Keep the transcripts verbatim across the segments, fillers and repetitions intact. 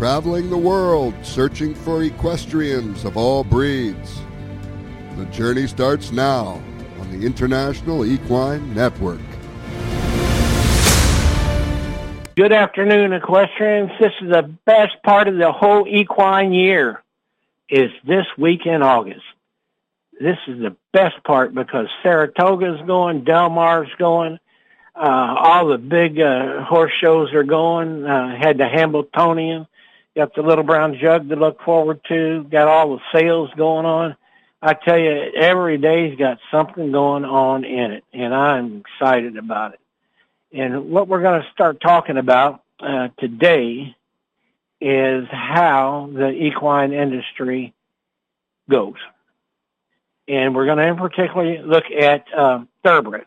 traveling the world searching for equestrians of all breeds. The journey starts now on the International Equine Network. Good afternoon, equestrians. This is the best part of the whole equine year, is this week in August. This is the best part because Saratoga's going, Del Mar's going, uh, all the big uh, horse shows are going. Uh, had the Hambletonian, got the Little Brown Jug to look forward to, got all the sales going on. I tell you, every day's got something going on in it, and I'm excited about it. And what we're going to start talking about uh, today is how the equine industry goes. And we're going to in particular look at uh, thoroughbreds.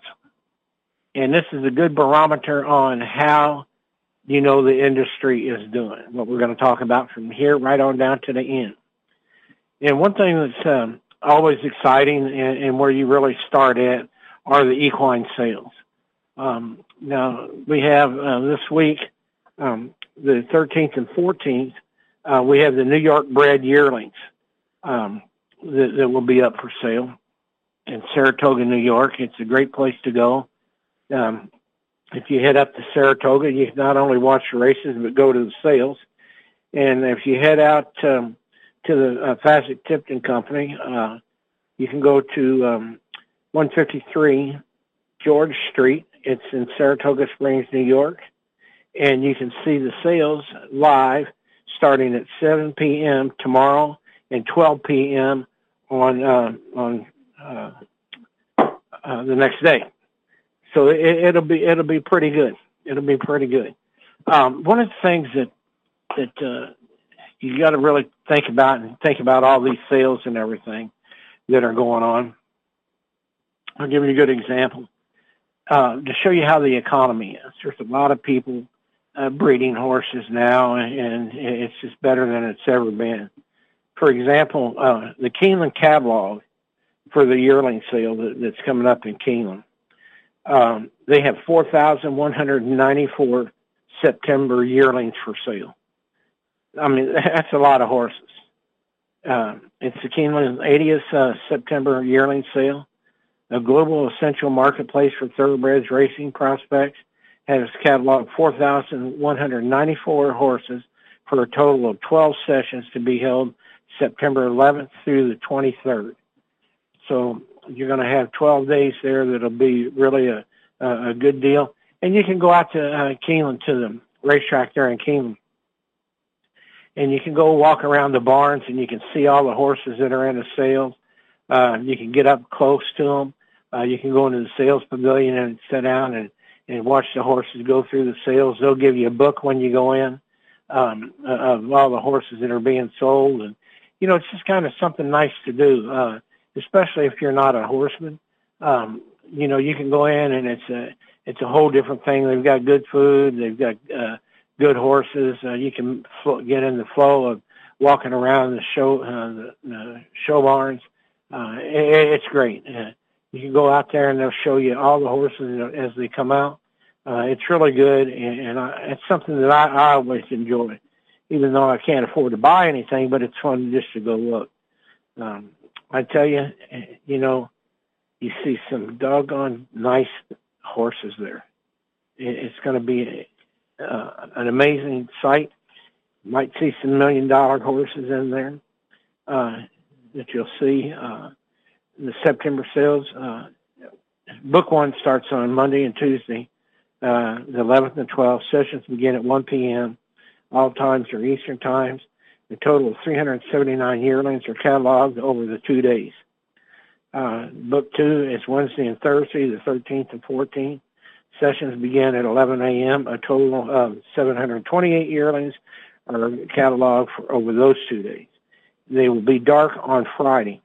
And this is a good barometer on how, you know, the industry is doing, what we're going to talk about from here right on down to the end. And one thing that's um, always exciting and, and where you really start at are the equine sales. Um, now, we have uh, this week, um, the thirteenth and fourteenth, uh, we have the New York bred yearlings um, that, that will be up for sale in Saratoga, New York. It's a great place to go. Um, if you head up to Saratoga, you can not only watch the races, but go to the sales. And if you head out um, to the uh, Fasig-Tipton Company, uh, you can go to um, one fifty-three George Street. It's in Saratoga Springs, New York, and you can see the sales live starting at seven p.m. tomorrow and twelve p.m. on uh, on uh, uh, the next day. So it, it'll be it'll be pretty good. It'll be pretty good. Um, one of the things that that uh, you got to really think about and think about all these sales and everything that are going on. I'll give you a good example. Uh, to show you how the economy is. There's a lot of people uh, breeding horses now, and, and it's just better than it's ever been. For example, uh, the Keeneland catalog for the yearling sale that, that's coming up in Keeneland, um, they have four thousand one hundred ninety-four September yearlings for sale. I mean, that's a lot of horses. Uh, it's the Keeneland eightieth uh, September yearling sale. A global essential marketplace for thoroughbreds racing prospects has cataloged four thousand one hundred ninety-four horses for a total of twelve sessions to be held September eleventh through the twenty-third. So you're going to have twelve days there that'll be really a, a, a good deal. And you can go out to uh, Keeneland, to the racetrack there in Keeneland, and you can go walk around the barns and you can see all the horses that are in the sales. Uh, you can get up close to them. Uh, you can go into the sales pavilion and sit down and, and watch the horses go through the sales. They'll give you a book when you go in um, of all the horses that are being sold. And, you know, it's just kind of something nice to do, uh, especially if you're not a horseman. Um, you know, you can go in and it's a, it's a whole different thing. They've got good food. They've got uh, good horses. Uh, you can fl- get in the flow of walking around the show, uh, the, the show barns. Uh, it, it's great. Uh, you can go out there and they'll show you all the horses as they come out. Uh, it's really good, and, and I, it's something that I, I always enjoy, even though I can't afford to buy anything, but it's fun just to go look. Um, I tell you, you know, you see some doggone nice horses there. It, it's going to be uh, an amazing sight. You might see some million-dollar horses in there. Uh, that you'll see uh, in the September sales. Uh, book one starts on Monday and Tuesday, uh, the eleventh and twelfth. Sessions begin at one p.m. All times are Eastern times. A total of three hundred seventy-nine yearlings are cataloged over the two days. Uh, book two is Wednesday and Thursday, the thirteenth and fourteenth. Sessions begin at eleven a.m. A total of seven hundred twenty-eight yearlings are cataloged for over those two days. They will be dark on Friday.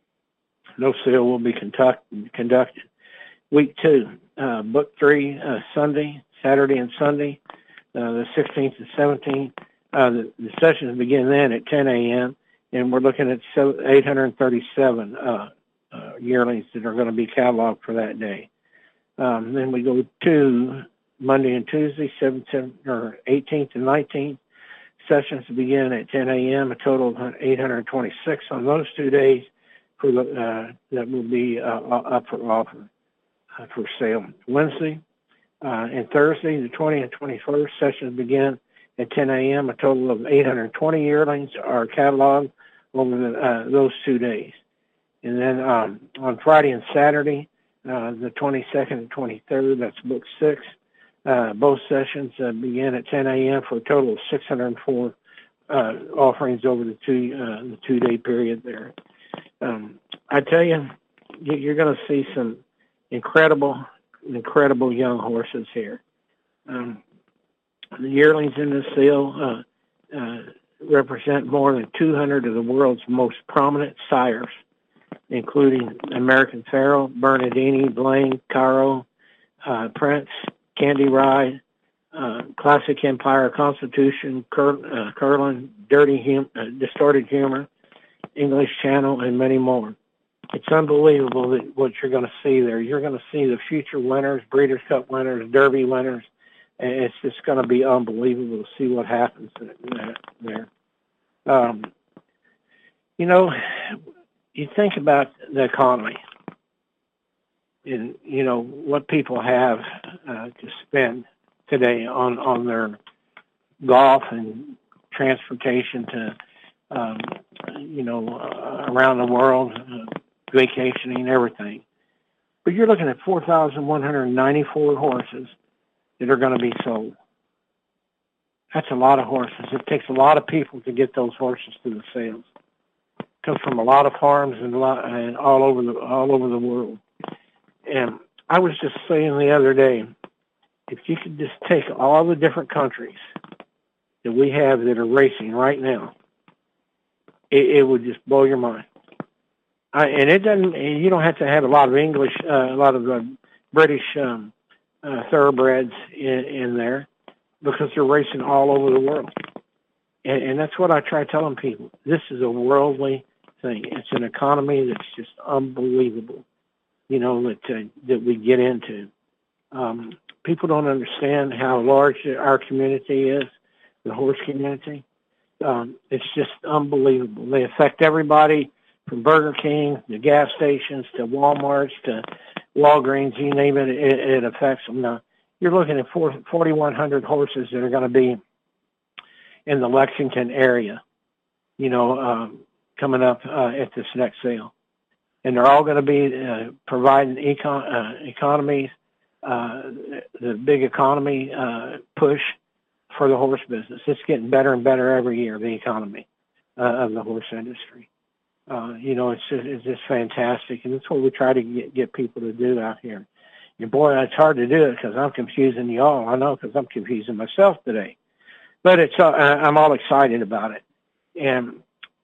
No sale will be conduct, conducted. Week two, uh, book three, uh, Sunday, Saturday and Sunday, uh, the sixteenth and seventeenth. Uh, the, the sessions begin then at ten a.m., and we're looking at eight hundred thirty-seven uh, uh, yearlings that are going to be cataloged for that day. Um, then we go to Monday and Tuesday, seventeenth or eighteenth and nineteenth. Sessions begin at ten a.m., a total of eight hundred twenty-six on those two days for the, uh, that will be uh, up for offer, uh, for sale. Wednesday uh, and Thursday, the twentieth and twenty-first, sessions begin at ten a.m., a total of eight hundred twenty yearlings are cataloged over the, uh, those two days. And then um, on Friday and Saturday, uh, the twenty-second and twenty-third, that's book six, Uh, both sessions uh, begin at ten a.m. for a total of six hundred four uh, offerings over the two uh, the two day period there. Um, I tell you, you're going to see some incredible, incredible young horses here. Um, the yearlings in this sale uh, uh, represent more than two hundred of the world's most prominent sires, including American Pharoah, Bernardini, Blaine, Caro, uh, Prince, Candy Ride, uh, Classic Empire, Constitution, Cur- uh, Curlin, Dirty hum- uh, Distorted Humor, English Channel, and many more. It's unbelievable that what you're going to see there. You're going to see the future winners, Breeders' Cup winners, Derby winners, and it's just going to be unbelievable to see what happens there. Um, you know, you think about the economy. In, you know, what people have uh, to spend today on, on their golf and transportation to, um, you know, uh, around the world, uh, vacationing, everything. But you're looking at four thousand one hundred ninety-four horses that are going to be sold. That's a lot of horses. It takes a lot of people to get those horses to the sales. It comes from a lot of farms and, a lot, and all over the all over the world. And I was just saying the other day, if you could just take all the different countries that we have that are racing right now, it, it would just blow your mind. I, and it doesn't. You don't have to have a lot of English, uh, a lot of uh, British um, uh, thoroughbreds in, in there, because they're racing all over the world. And, and that's what I try telling people. This is a worldly thing. It's an economy that's just unbelievable. You know, that uh, that we get into. Um, people don't understand how large our community is, the horse community. Um, it's just unbelievable. They affect everybody from Burger King to gas stations to Walmarts to Walgreens, you name it, it, it affects them. Now, you're looking at forty-one hundred horses that are going to be in the Lexington area, you know, um, coming up uh, at this next sale. And they're all going to be uh, providing econ- uh, economies, uh, the big economy uh, push for the horse business. It's getting better and better every year, the economy uh, of the horse industry. Uh, you know, it's just, it's just fantastic, and that's what we try to get, get people to do out here. And boy, it's hard to do it because I'm confusing you all. I know, because I'm confusing myself today. But it's uh, I'm all excited about it. And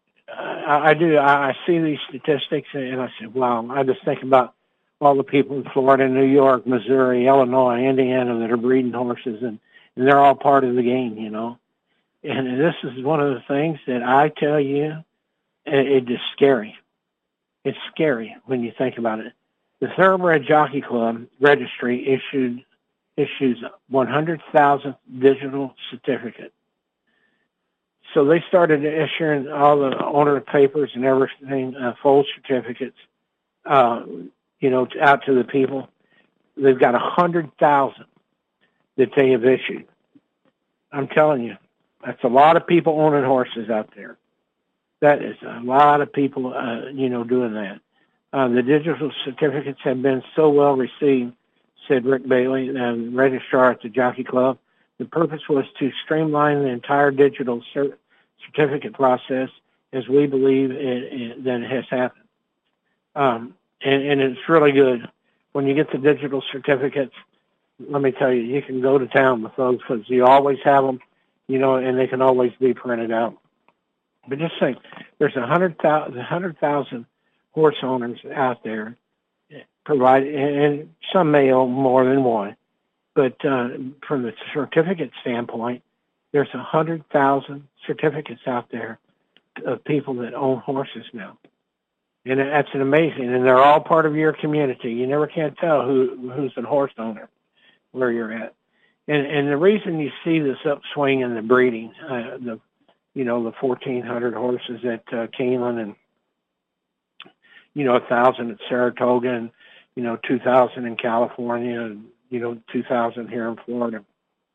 I, I do. I, I see these statistics, and I say, wow, I just think about all the people in Florida, New York, Missouri, Illinois, Indiana that are breeding horses, and, and they're all part of the game, you know. And this is one of the things that I tell you, it, it is scary. It's scary when you think about it. The Thoroughbred Jockey Club registry issued issues one hundred thousand digital certificates. So they started issuing all the owner papers and everything, uh, full certificates, uh, you know, out to the people. They've got one hundred thousand that they have issued. I'm telling you, that's a lot of people owning horses out there. That is a lot of people, uh, you know, doing that. Uh, the digital certificates have been so well received, said Rick Bailey, uh, registrar at the Jockey Club. The purpose was to streamline the entire digital cert- certificate process, as we believe it, it, that it has happened. Um, and, and it's really good. When you get the digital certificates, let me tell you, you can go to town with those because you always have them, you know, and they can always be printed out. But just think, there's one hundred thousand horse owners out there, provide, and some may own more than one. But uh, from the certificate standpoint, there's one hundred thousand certificates out there of people that own horses now. And that's an amazing, and they're all part of your community. You never can tell who who's a horse owner where you're at. And and the reason you see this upswing in the breeding, uh, the you know, the fourteen hundred horses at uh, Keeneland, and, you know, one thousand at Saratoga, and, you know, two thousand in California, and, you know, two thousand here in Florida.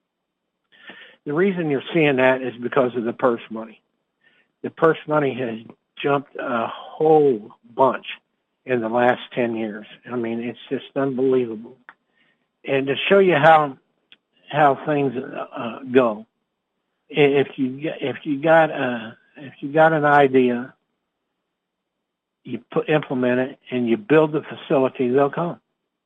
The reason you're seeing that is because of the purse money. The purse money has jumped a whole bunch in the last ten years. I mean, it's just unbelievable. And to show you how how things uh, go, if you if you got a if you got an idea, you put implement it, and you build the facility, they'll come.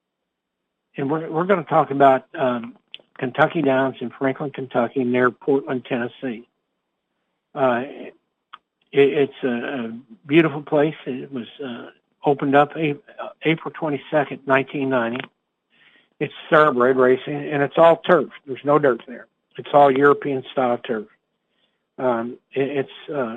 And we're we're going to talk about um, Kentucky Downs in Franklin, Kentucky, near Portland, Tennessee. Uh, it, it's a, a beautiful place. It was uh, opened up April twenty-second, nineteen ninety. It's thoroughbred racing, and it's all turf. There's no dirt there. It's all European-style turf. Um, it, it's uh,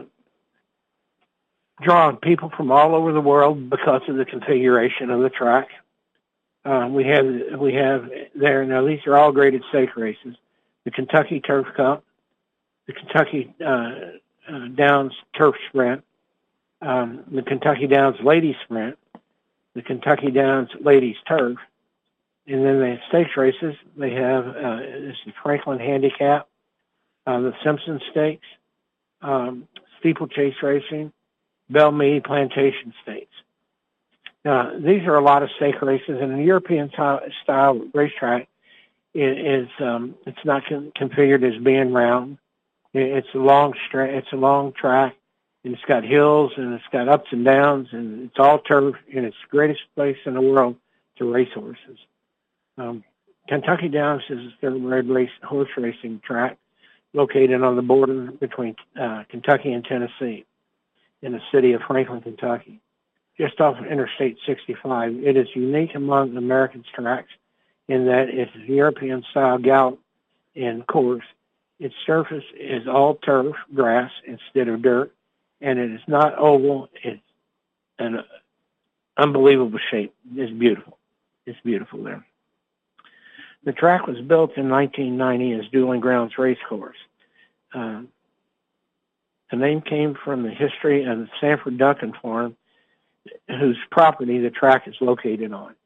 drawing people from all over the world because of the configuration of the track. Uh, we have we have there now. These are all graded stake races: the Kentucky Turf Cup, the Kentucky uh, uh, Downs Turf Sprint, um, the Kentucky Downs Ladies Sprint, the Kentucky Downs Ladies Turf, and then the stakes races. They have uh, this is Franklin Handicap, uh, the Simpson Stakes, um, Steeplechase Racing, Belle Meade Plantation Stakes. Now, these are a lot of stake races, and a European style racetrack is, um, it's not con- configured as being round. It's a long stra- It's a long track, and it's got hills, and it's got ups and downs, and it's all turf, and it's the greatest place in the world to race horses. Um, Kentucky Downs is a thoroughbred race horse racing track located on the border between uh, Kentucky and Tennessee in the city of Franklin, Kentucky, just off of Interstate sixty-five. It is unique among American tracks in that it's a European-style gallop and course. Its surface is all turf, grass, instead of dirt, and it is not oval. It's an unbelievable shape. It's beautiful. It's beautiful there. The track was built in nineteen ninety as Dueling Grounds Racecourse. Uh, the name came from the history of the Sanford Duncan Farm, whose property the track is located on.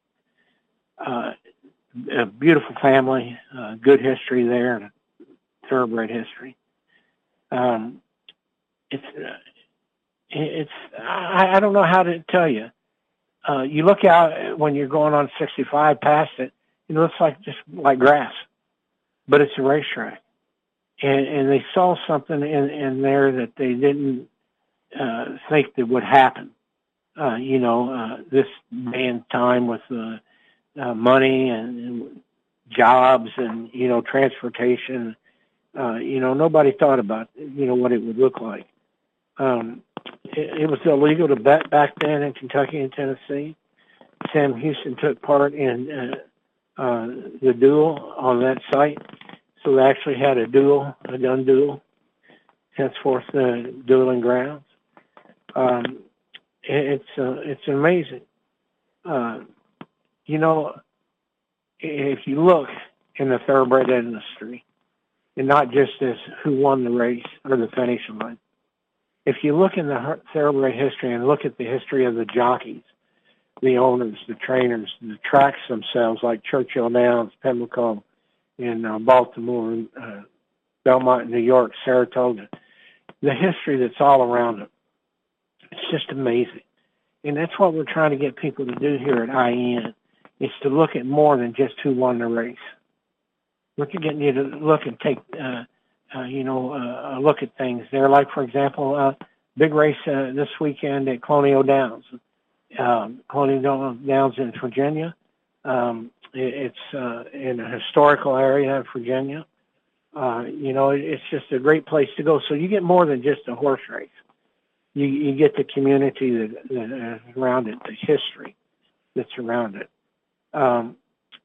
Uh, a beautiful family, uh, good history there, and a thoroughbred history. Um, it's, uh, it's. I, I don't know how to tell you. Uh, you look out when you're going on sixty-five past it, it looks like just like grass, but it's a racetrack. And, and they saw something in, in there that they didn't uh, think that would happen. Uh, you know, uh, this day and time with uh, uh, money and, and jobs and, you know, transportation, uh, you know, nobody thought about, you know, what it would look like. Um, it, it was illegal to bet back then in Kentucky and Tennessee. Sam Houston took part in uh, uh, the duel on that site. So they actually had a duel, a gun duel, henceforth the Dueling Grounds. Um, It's uh, it's amazing. Uh, you know, if you look in the thoroughbred industry, and not just as who won the race or the finish line, if you look in the thoroughbred history and look at the history of the jockeys, the owners, the trainers, the tracks themselves, like Churchill Downs, Pimlico, in uh, Baltimore, uh, Belmont, New York, Saratoga, the history that's all around them. It's just amazing. And that's what we're trying to get people to do here at I N, is to look at more than just who won the race. We're getting you to look and take, uh, uh, you know, uh, a look at things there. Like, for example, uh, big race uh, this weekend at Colonial Downs. Um, Colonial Downs in Virginia. Um, it, it's uh, in a historical area of Virginia. Uh, you know, it, it's just a great place to go. So you get more than just a horse race. You, you get the community that, that is around it, the history that's around it. Um,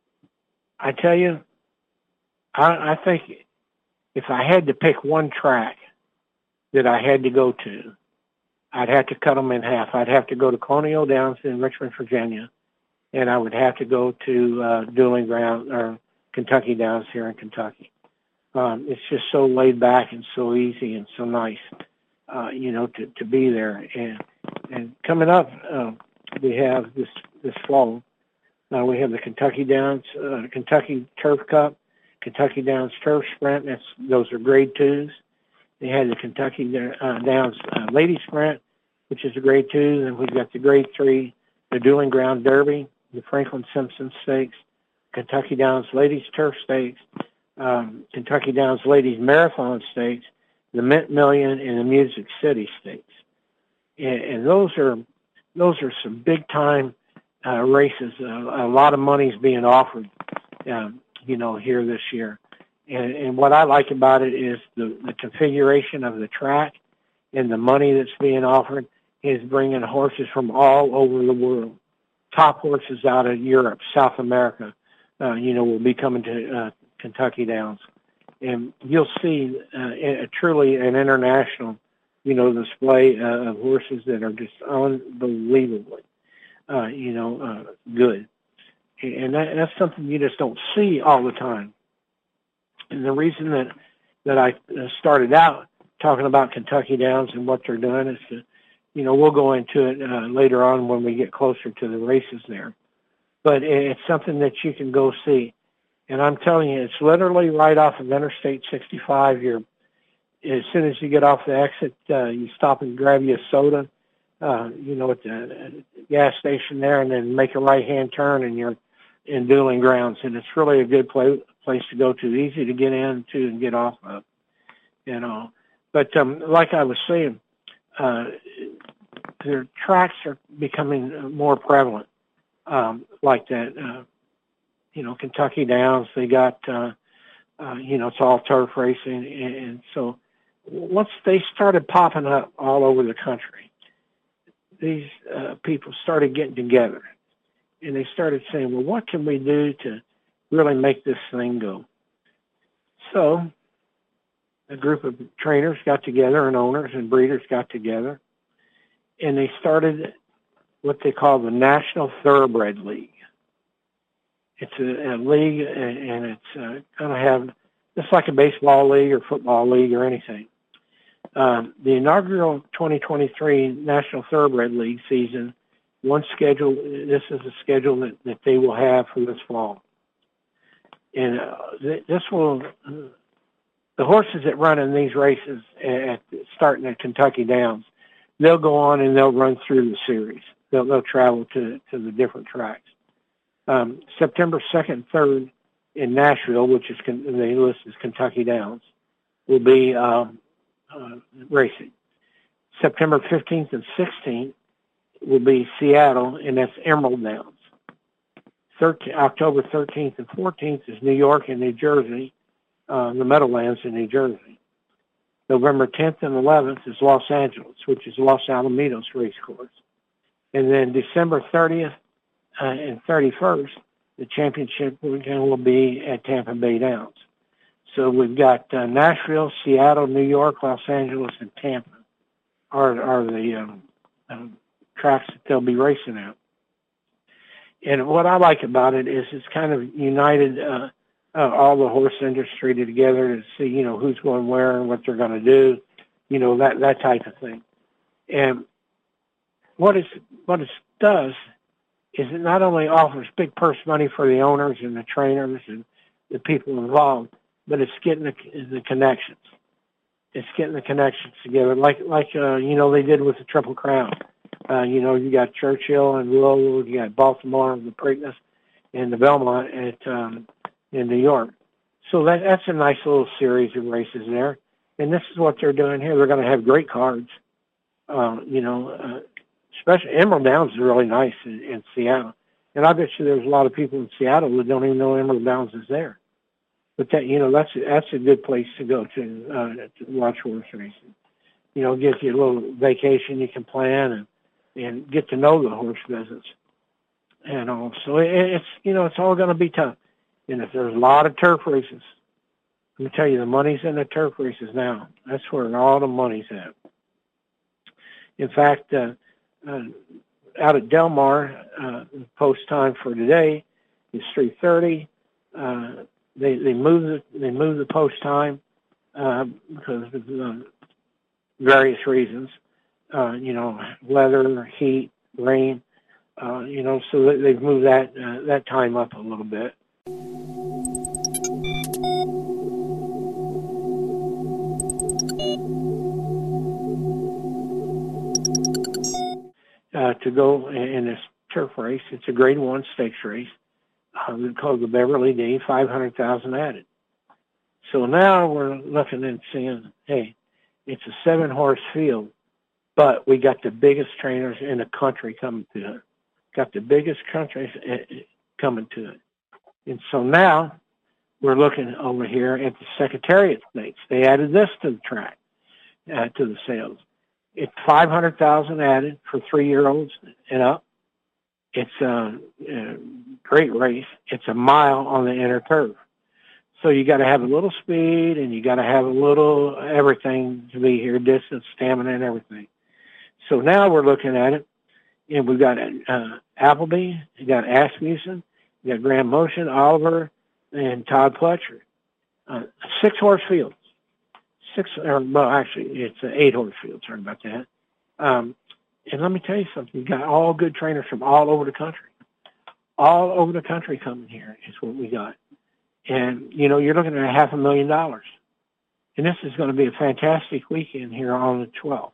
I tell you, I, I think if I had to pick one track that I had to go to, I'd have to cut them in half. I'd have to go to Colonial Downs in Richmond, Virginia, and I would have to go to uh, Dueling Grounds or Kentucky Downs here in Kentucky. Um, it's just so laid back and so easy and so nice, uh, you know, to, to be there. And and coming up, uh, we have this this fall, uh, we have the Kentucky Downs, uh, Kentucky Turf Cup, Kentucky Downs Turf Sprint. That's those are grade twos. They had the Kentucky uh, Downs uh, Ladies Sprint, which is a grade two, and we've got the grade three, the Dueling Ground Derby, the Franklin Simpson Stakes, Kentucky Downs Ladies Turf Stakes, um, Kentucky Downs Ladies Marathon Stakes, the Mint Million, and the Music City Stakes. And, and those are those are some big time uh, races. Uh, a lot of money is being offered, um, you know, here this year. And, and what I like about it is the, the configuration of the track and the money that's being offered is bringing horses from all over the world. Top horses out of Europe, South America, uh, you know, will be coming to uh, Kentucky Downs. And you'll see uh, a, truly an international, you know, display uh, of horses that are just unbelievably, uh, you know, uh, good. And that, that's something you just don't see all the time. And the reason that, that I started out talking about Kentucky Downs and what they're doing is to, you know, we'll go into it uh, later on when we get closer to the races there. But it's something that you can go see. And I'm telling you, it's literally right off of Interstate sixty-five. You're, as soon as you get off the exit, uh, you stop and grab you a soda, uh, you know, at the gas station there, and then make a right-hand turn, and you're in Dueling Grounds. And it's really a good place place to go to, easy to get into and get off of, you know. But um, like I was saying, uh, their tracks are becoming more prevalent, um, like that. Uh, you know, Kentucky Downs, they got, uh, uh, you know, it's all turf racing. And, and so once they started popping up all over the country, these uh, people started getting together. And they started saying, well, what can we do to really make this thing go? So a group of trainers got together and owners and breeders got together, and they started what they call the National Thoroughbred League. It's a, a league, and it's uh, going to have, just like a baseball league or football league or anything. Um, the inaugural twenty twenty-three National Thoroughbred League season, one schedule, this is a schedule that, that they will have for this fall. And uh, this will, uh, the horses that run in these races, at, starting at Kentucky Downs, they'll go on and they'll run through the series. They'll, they'll travel to, to the different tracks. Um, September second and third in Nashville, which is they list as Kentucky Downs, will be um, uh, racing. September fifteenth and sixteenth will be Seattle, and that's Emerald Downs. thirteenth, October thirteenth and fourteenth is New York and New Jersey, uh, the Meadowlands in New Jersey. November tenth and eleventh is Los Angeles, which is Los Alamitos Race Course. And then December thirtieth uh, and thirty-first, the championship weekend will be at Tampa Bay Downs. So we've got uh, Nashville, Seattle, New York, Los Angeles, and Tampa are, are the um, um, tracks that they'll be racing at. And what I like about it is it's kind of united uh, uh, all the horse industry together to see, you know, who's going where and what they're going to do, you know, that that type of thing. And what it what it does is it not only offers big purse money for the owners and the trainers and the people involved, but it's getting the, the connections. It's getting the connections together, like like uh, you know they did with the Triple Crown. Uh, you know, you got Churchill and Louisville, you got Baltimore, the Preakness, and the Belmont at um, in New York. So that that's a nice little series of races there. And this is what they're doing here. They're going to have great cards. Uh, you know, uh, especially Emerald Downs is really nice in, in Seattle. And I bet you there's a lot of people in Seattle that don't even know Emerald Downs is there. But that, you know, that's that's a good place to go to, uh, to watch horse racing. You know, it gives you a little vacation you can plan and, and get to know the horse business. And all. So it, it's, you know, it's all going to be tough. And if there's a lot of turf races, let me tell you, the money's in the turf races now. That's where all the money's at. In fact, uh, uh, out at Del Mar, uh, post time for today is three thirty. Uh, they they move the they move the post time uh, because of uh, various reasons. Uh, you know, weather, heat, rain. Uh, you know, so they, they've moved that uh, that time up a little bit. Uh, to go in this turf race, it's a Grade One stakes race. Uh, called the Beverly D, five hundred thousand added. So now we're looking and seeing, hey, it's a seven horse field, but we got the biggest trainers in the country coming to it. Got the biggest countries coming to it. And so now we're looking over here at the Secretariat Stakes. They added this to the track, uh, to the sales. It's five hundred thousand added for three-year-olds and up. It's a, a great race. It's a mile on the inner turf. So you got to have a little speed, and you got to have a little everything to be here, distance, stamina, and everything. So now we're looking at it, and we've got uh, Appleby, you got Asmussen, you got Graham Motion, Oliver, and Todd Pletcher. Uh, six horse fields. Six, or, well, actually, it's an eight horse field. Sorry about that. Um, and let me tell you something. You got all good trainers from all over the country. All over the country coming here is what we got. And, you know, you're looking at a half a million dollars. And this is going to be a fantastic weekend here on the twelfth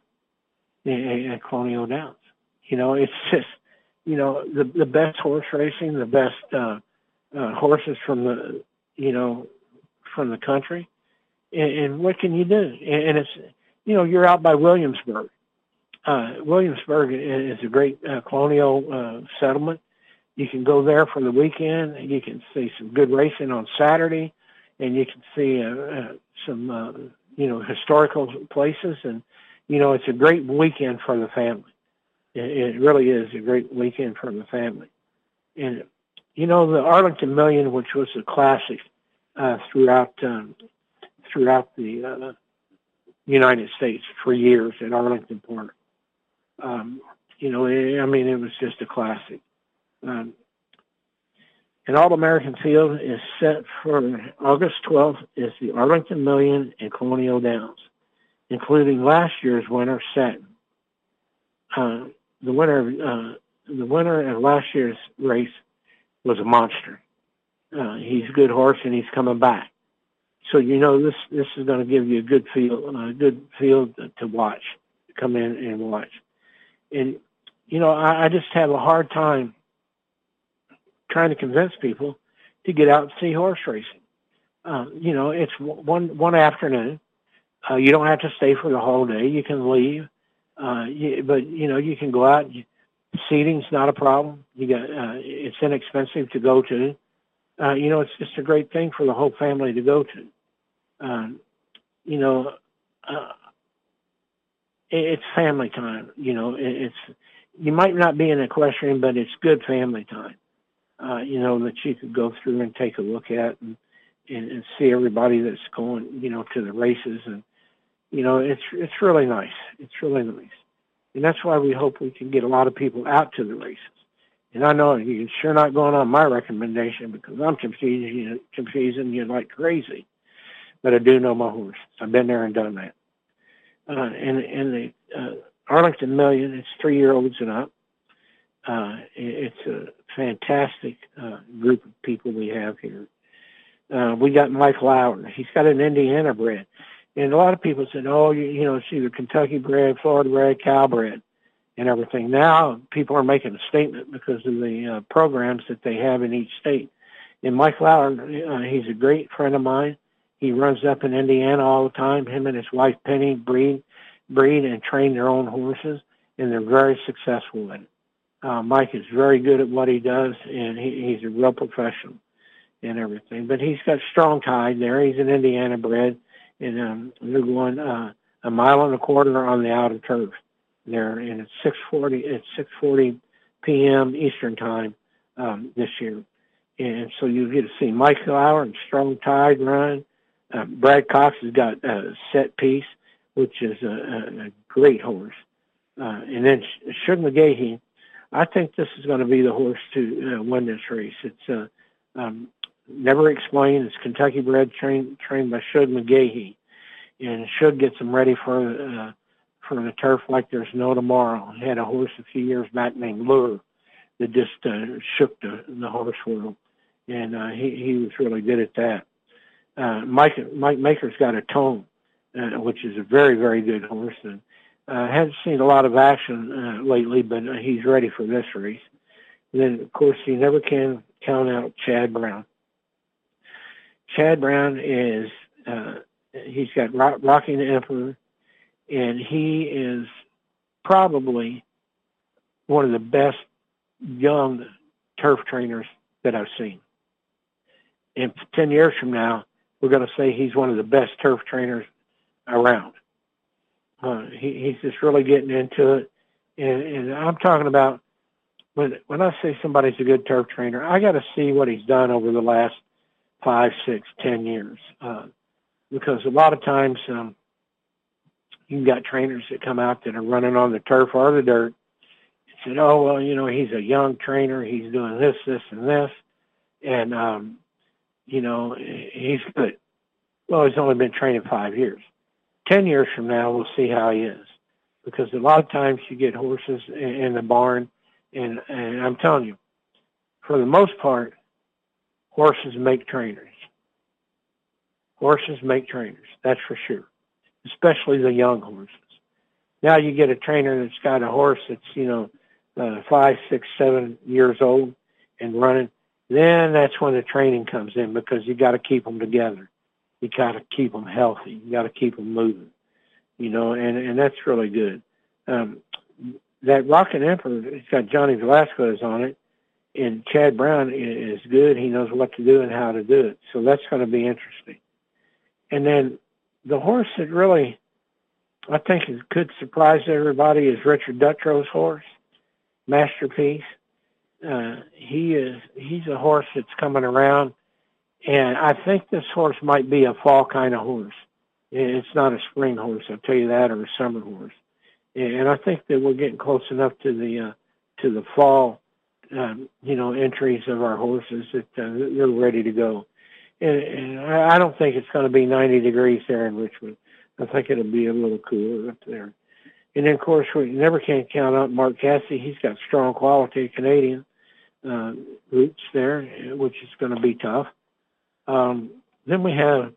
at Colonial Downs. You know, it's just, you know, the the best horse racing, the best uh, uh, horses from the, you know, from the country. And, and what can you do? And it's, you know, you're out by Williamsburg. Uh, Williamsburg is a great uh, colonial uh, settlement. You can go there for the weekend. You can see some good racing on Saturday, and you can see uh, uh, some, uh, you know, historical places. And, you know, it's a great weekend for the family. It, it really is a great weekend for the family. And, you know, the Arlington Million, which was a classic uh, throughout um, throughout the uh, United States for years at Arlington Park. Um, you know, it, I mean, it was just a classic. Um, an All-American field is set for August twelfth is the Arlington Million and Colonial Downs, including last year's winner, Satin. Uh, the winner, uh, the winner of last year's race was a monster. Uh, he's a good horse, and he's coming back. So you know this this is going to give you a good field, a good field to watch, to come in and watch. And you know, I, I just have a hard time trying to convince people to get out and see horse racing. Uh, you know, it's one one afternoon. Uh, you don't have to stay for the whole day. You can leave, uh, you, but you know you can go out. You, seating's not a problem. You got uh, it's inexpensive to go to. Uh, you know, it's just a great thing for the whole family to go to. Um, you know, uh, it, it's family time. You know, it, it's you might not be an equestrian, but it's good family time. Uh, you know, that you could go through and take a look at and, and, and see everybody that's going, you know, to the races. And, you know, it's it's really nice. It's really nice. And that's why we hope we can get a lot of people out to the races. And I know you're sure not going on my recommendation because I'm confusing you, confusing you like crazy. But I do know my horse. I've been there and done that. Uh, and, and the uh, Arlington Million, it's three-year-olds and up. Uh, it's a fantastic uh, group of people we have here. Uh, we got Mike Lauer. He's got an Indiana bred. And a lot of people said, oh, you, you know, it's either Kentucky bred, Florida bred, Cal bred, and everything. Now people are making a statement because of the uh, programs that they have in each state. And Mike Lauer, uh, he's a great friend of mine. He runs up in Indiana all the time. Him and his wife Penny breed, breed and train their own horses, and they're very successful in it. Uh, Mike is very good at what he does, and he, he's a real professional and everything. But he's got strong tide there. He's an Indiana bred, and um, they're going uh, a mile and a quarter on the outer turf there, and it's six forty. It's six forty p.m. Eastern time um, this year, and so you get to see Mike Lauer and strong tide run. Uh, Brad Cox has got a set piece, which is a, a, a great horse, uh, and then Sugar McGahee. I think this is going to be the horse to uh, win this race. It's uh, um, never explained. It's Kentucky bred, trained trained by Shug McGahee, and Shug gets them ready for uh, for the turf like there's no tomorrow. He had a horse a few years back named Lure that just uh, shook the, the horse world, and uh, he he was really good at that. Uh, Mike Mike Maker's got a Tone, uh, which is a very very good horse, and uh, hasn't seen a lot of action uh, lately, but uh, he's ready for this race. And then of course you never can count out Chad Brown. Chad Brown is uh, he's got Rock, Rocking the Emperor, and he is probably one of the best young turf trainers that I've seen. And ten years from now, we're going to say he's one of the best turf trainers around. Uh, he, he's just really getting into it. And, and I'm talking about, when when I say somebody's a good turf trainer, I got to see what he's done over the last five, six, ten years. Uh, because a lot of times um, you've got trainers that come out that are running on the turf or the dirt and said, oh, well, you know, he's a young trainer. He's doing this, this, and this. And, um, you know, he's good. Well, he's only been training five years. Ten years from now, we'll see how he is. Because a lot of times you get horses in, in the barn, and, and I'm telling you, for the most part, horses make trainers. Horses make trainers, that's for sure, especially the young horses. Now you get a trainer that's got a horse that's, you know, uh, five, six, seven years old and running, then that's when the training comes in, because you got to keep them together. You got to keep them healthy. You got to keep them moving, you know, and, and that's really good. Um, that Rockin' Emperor, it's got Johnny Velasquez on it, and Chad Brown is good. He knows what to do and how to do it. So that's going to be interesting. And then the horse that really, I think, is, could surprise everybody is Richard Dutro's horse, Masterpiece. Uh, he is, he's a horse that's coming around, and I think this horse might be a fall kind of horse. It's not a spring horse, I'll tell you that, or a summer horse. And I think that we're getting close enough to the uh, to the fall, um, you know, entries of our horses that uh, they're ready to go. And, and I don't think it's going to be ninety degrees there in Richmond. I think it'll be a little cooler up there. And then, of course, we never can count out Mark Cassidy. He's got strong quality Canadian uh, roots there, which is going to be tough. Um, then we have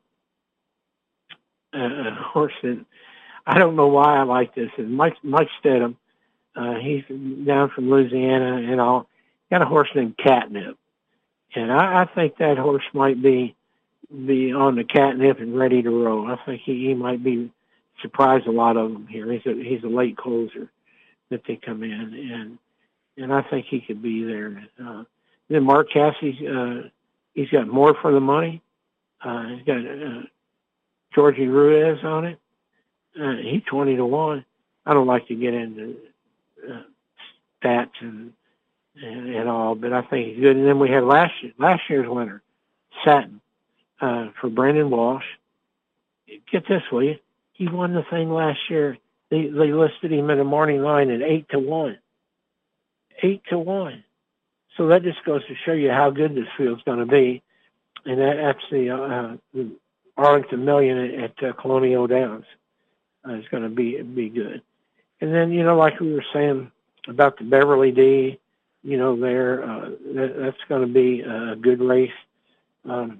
a, a horse that I don't know why I like this. And Mike Mike Stedham, uh, he's down from Louisiana and all. Got a horse named Catnip, and I, I think that horse might be be on the catnip and ready to roll. I think he, he might be surprise a lot of them here. He's a he's a late closer that they come in, and and I think he could be there. Uh, then Mark Cassidy, uh, he's got More for the Money. Uh, he's got uh, Georgie Ruiz on it. Uh, he's twenty to one. I don't like to get into uh, stats and, and and all, but I think he's good. And then we had last year, last year's winner, Satin, uh, for Brendan Walsh. Get this, will you? He won the thing last year. They they listed him in the morning line at eight to one. Eight to one. So that just goes to show you how good this field's going to be. And that, that's the, uh, the Arlington Million at, at uh, Colonial Downs. Uh, it's going to be be good. And then, you know, like we were saying about the Beverly D, you know, there, uh, that, that's going to be a good race. Um,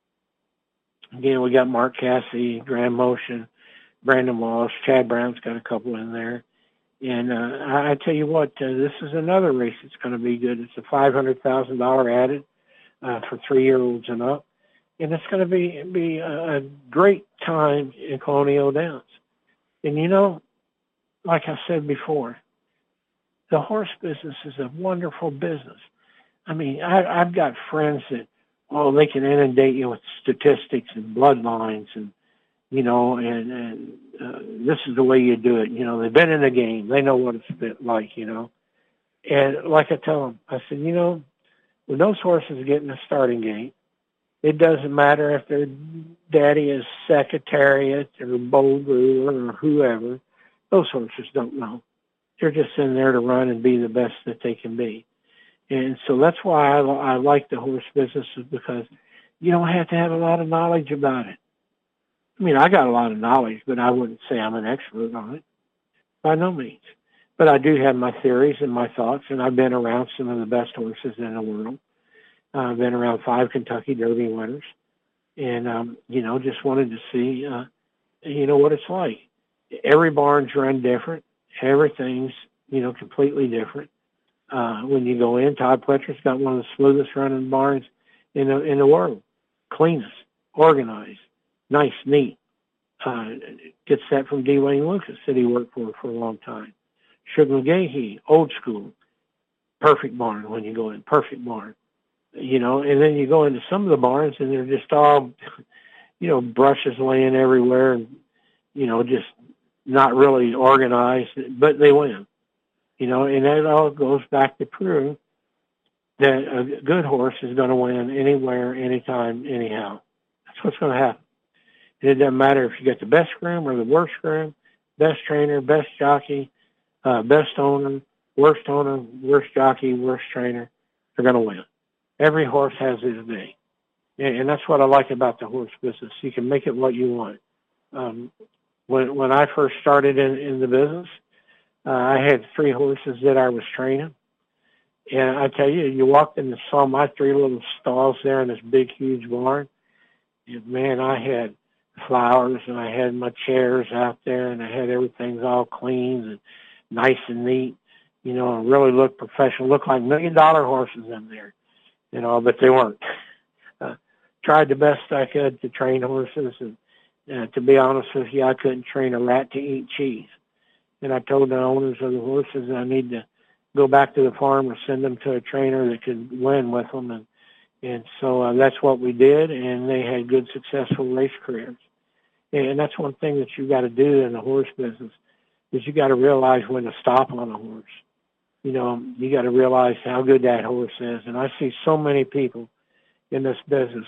again, we got Mark Cassidy, Grand Motion, Brandon Walsh, Chad Brown's got a couple in there. And uh, I, I tell you what, uh, this is another race that's going to be good. It's a five hundred thousand dollars added uh, for three-year-olds and up. And it's going to be, be a, a great time in Colonial Downs. And, you know, like I said before, the horse business is a wonderful business. I mean, I, I've got friends that, oh, they can inundate you with statistics and bloodlines and, you know, and, and uh, this is the way you do it. You know, they've been in the game. They know what it's like, you know. And like I tell them, I said, you know, when those horses get in the starting gate, it doesn't matter if their daddy is Secretariat or Bold Ruler or whoever. Those horses don't know. They're just in there to run and be the best that they can be. And so that's why I, I like the horse business, is because You don't have to have a lot of knowledge about it. I mean, I got a lot of knowledge, but I wouldn't say I'm an expert on it, by no means. But I do have my theories and my thoughts, and I've been around some of the best horses in the world. Uh, I've been around five Kentucky Derby winners, and, um, you know, just wanted to see, uh, you know, what it's like. Every barn's run different. Everything's, you know, completely different. Uh, when you go in, Todd Pletcher's got one of the smoothest running barns in the, in the world. Cleanest, organized, nice, neat. Uh, gets that from D. Wayne Lucas that he worked for for a long time. Shug McGahee, old school, perfect barn when you go in, perfect barn. You know, and then you go into some of the barns and they're just all, you know, brushes laying everywhere and, you know, just not really organized, but they win. You know, and that all goes back to prove that a good horse is going to win anywhere, anytime, anyhow. That's what's going to happen. And it doesn't matter if you get the best groom or the worst groom, best trainer, best jockey, uh, best owner, worst owner, worst jockey, worst trainer. They're going to win. Every horse has his day. And that's what I like about the horse business. You can make it what you want. Um, when when I first started in, in the business, uh, I had three horses that I was training. And I tell you, you walked in and saw my three little stalls there in this big, huge barn. And man, I had flowers and I had my chairs out there and I had everything's all clean and nice and neat, you know, and really looked professional, looked like million dollar horses in there, you know, but they weren't. Uh, tried the best I could to train horses, and uh, to be honest with you, I couldn't train a rat to eat cheese. And I told the owners of the horses I need to go back to the farm or send them to a trainer that could win with them. And, and so uh, that's what we did, and they had good, successful race careers. And that's one thing that you got to do in the horse business is you got to realize when to stop on a horse. You know, you got to realize how good that horse is. And I see so many people in this business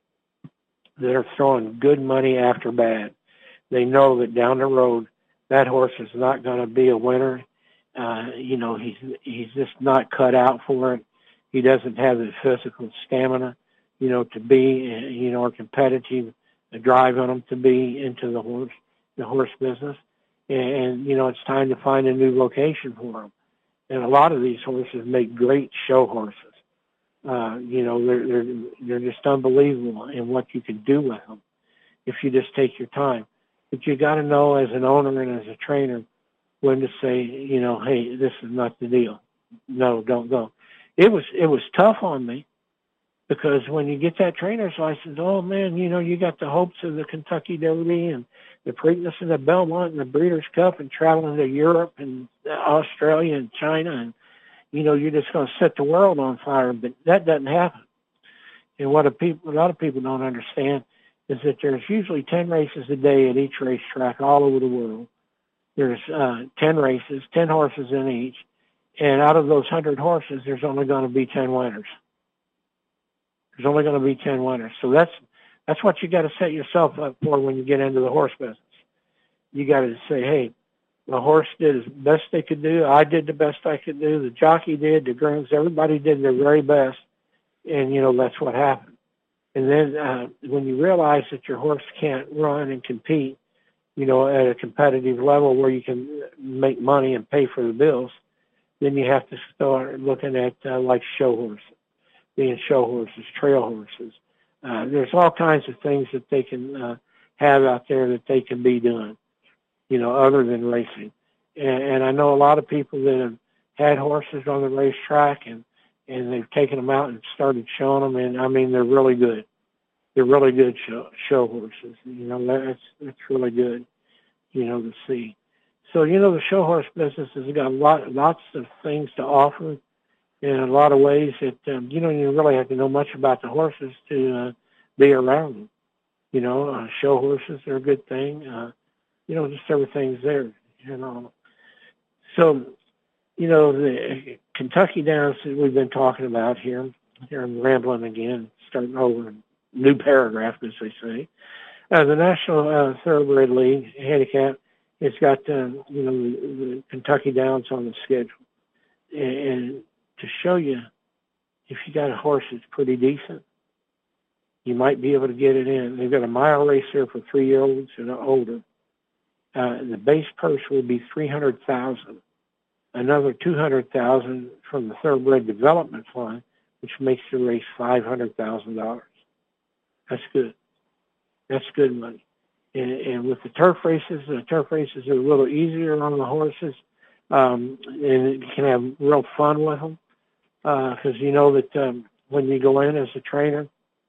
that are throwing good money after bad. They know that down the road, that horse is not going to be a winner. Uh, you know, he's he's just not cut out for it. He doesn't have the physical stamina, you know, to be, you know, or competitive drive on him to be into the horse, the horse business. And, and, you know, it's time to find a new location for him. And a lot of these horses make great show horses. Uh, you know, they're, they're, they're just unbelievable in what you can do with them if you just take your time. But you got to know as an owner and as a trainer when to say, you know, hey, this is not the deal. No, don't go. It was, it was tough on me because when you get that trainer's license, oh man, you know, you got the hopes of the Kentucky Derby and the Preakness and the Belmont and the Breeders' Cup and traveling to Europe and Australia and China, and you know, you're just going to set the world on fire, but that doesn't happen. And what a, people, a lot of people don't understand is that there's usually ten races a day at each racetrack all over the world. There's uh, ten races, ten horses in each, and out of those one hundred horses, there's only going to be ten winners. There's only going to be ten winners. So that's that's what you got to set yourself up for when you get into the horse business. You got to say, hey, the horse did as best they could do. I did the best I could do. The jockey did. The grooms, everybody did their very best. And, you know, that's what happened. And then uh, when you realize that your horse can't run and compete, you know, at a competitive level where you can make money and pay for the bills, then you have to start looking at uh, like show horses, being show horses, trail horses. Uh, there's all kinds of things that they can uh, have out there that they can be doing, you know, other than racing. And, and I know a lot of people that have had horses on the racetrack and, and they've taken them out and started showing them. And I mean, they're really good. They're really good show, show horses. You know, that's, that's really good, you know, to see. So, you know, the show horse business has got a lot, lots of things to offer in a lot of ways that, um, you know, you really have to know much about the horses to uh, be around them. You know, uh, show horses are a good thing. Uh, you know, just everything's there, you know. So, you know, the Kentucky Downs that we've been talking about here, here I'm rambling again, starting over a new paragraph, as they say. Uh, the National uh, Thoroughbred League handicap has got, uh, you know, the, the Kentucky Downs on the schedule. And, and to show you, if you got a horse that's pretty decent, you might be able to get it in. They've got a mile race here for three-year-olds and older. Uh, the base purse will be three hundred thousand dollars. Another two hundred thousand dollars from the Thoroughbred Development Fund, which makes the race five hundred thousand dollars. That's good. That's good money. And, and with the turf races, the turf races are a little easier on the horses, um, and you can have real fun with them because uh, you know that um, when you go in as a trainer,